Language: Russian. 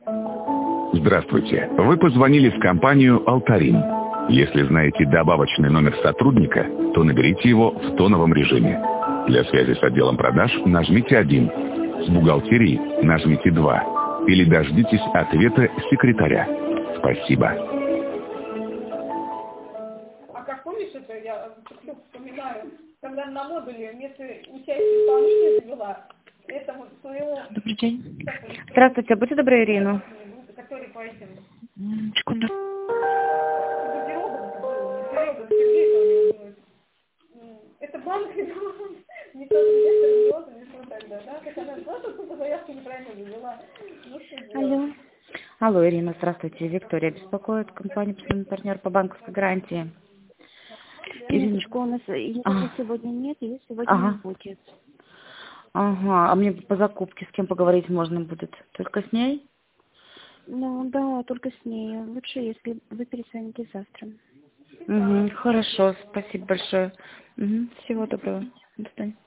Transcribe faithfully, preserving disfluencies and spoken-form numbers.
Здравствуйте. Вы позвонили в компанию «Алтарин». Если знаете добавочный номер сотрудника, то наберите его в тоновом режиме. Для связи с отделом продаж нажмите один. С бухгалтерией нажмите два. Или дождитесь ответа секретаря. Спасибо. А как помнишь это, я вспоминаю, когда на модуле вместо участия исполнения завела, это вот своего... Добрый день. Здравствуйте, будьте добры, Ирину. Который по этим... Секунду. Это банк, не тот директор, не что тогда, да? Так она просто тупо заявку неправильно завела. Ну что делать? Алло. Алло, Ирина, здравствуйте. Виктория беспокоит, компания «Постоянный партнер» по банковской гарантии. Ириночка, у нас ее Ага. сегодня нет, ее сегодня Ага. не будет. Ага, а мне по закупке с кем поговорить можно будет? Только с ней? Ну да, только с ней. Лучше, если вы перезвоните завтра. Угу, хорошо, спасибо большое. Угу, всего доброго. До свидания.